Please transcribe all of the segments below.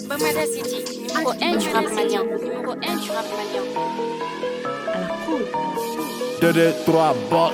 Bamada City, numéro 1 du rap malien. Numéro 1 du rap malien. À la cool. 2, 2, 3, bot.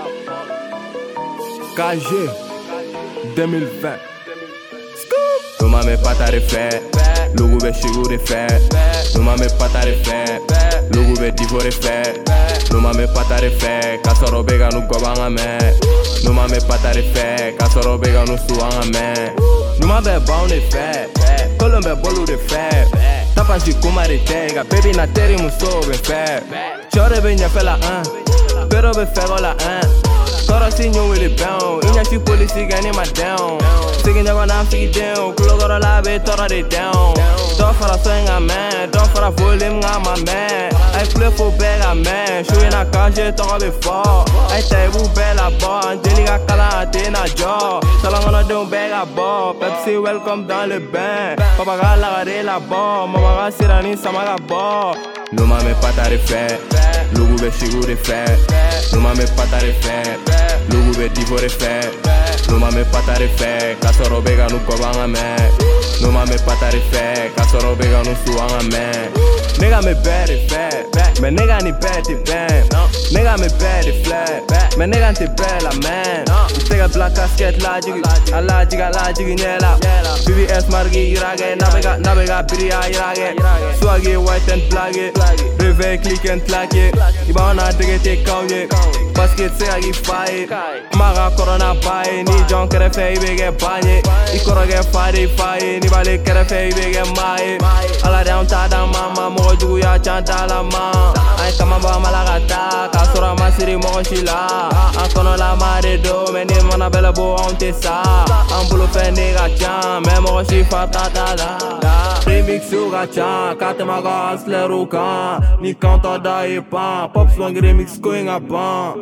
KG 2020. Numa me patare fé, lugu be shigure fé. Numa me patare fé, lugu be divore fé. Numa me patare fé, kasoro bega nu gobanga me. Numa me patare fé, kasoro bega nu suanga me. Numa be baune fé, kolombe bolu de fé. Tapa ji kumare tega, baby na teri muso be fé. Chore be nya fela pero be fego la Toro sinyo with it bound, inya si police gani ma down. Singing never now figgy down, klogoro la be toro de down. Don't for a swing a man, don't for a volume I'm my man. I play for bag a man, showing a cash talk before. I table bella bar, Angelica Kala Athena jaw. So long on a don't bag a ball, Pepsi welcome dans le bain. Papa gala la ball, mama sirani samaga ball. Numa me patare fé, lugu be shigure fé. Numa me patare fé, lugu be divore fé. Numa me patare fé, kasoro bega nu kobanga me. Numa me patare fé, kasoro bega nu suanga me. Nigga me bad fat, mais nigga ni bad bang. Nigga me bad flat, mais nigga te bella man. Take a black casket la jigi, ala jigi nela. BBS margi irage, nabega biria irage. Swaggy white and black it, réveil click and clack it. Ibana dege te kauye, basket se agi fight. Maga corona bye, ni John kere fe ibege banye. Ikoroge fire, ni bale kere fe ibege mai. Ala down tada mama mo jugu ya chanta la ma. Ay kama ba malagata, kasura masiri mo shila. Akono la mare do, meni mana bela bo on te sa. Ambulo fe nega chan, me mo shi fatata la. Remix sur gacha, kate maga asle ruka. Ni kanta da e pan, pop swang remix going a pan.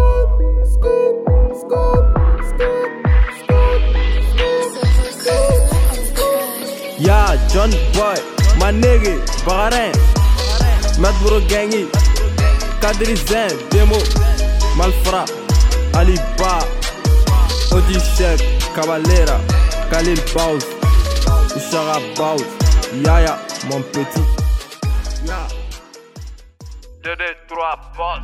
Yeah, John Boy, my nigga, Bahrain, Madburo Gangi, Kadri Zen, Demo, Malfra, Aliba, Odi Shek, Cavalera, Khalil Baus, Ishara Baus, Yaya, mon petit. Yeah. 2, 2, 3, boss.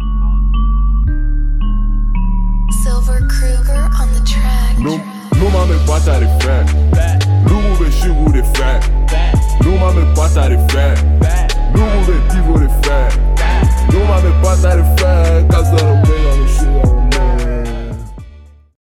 Silver Kruger on the track. Numa me patare fé, lugu be shigure fé. Numa me patare fé.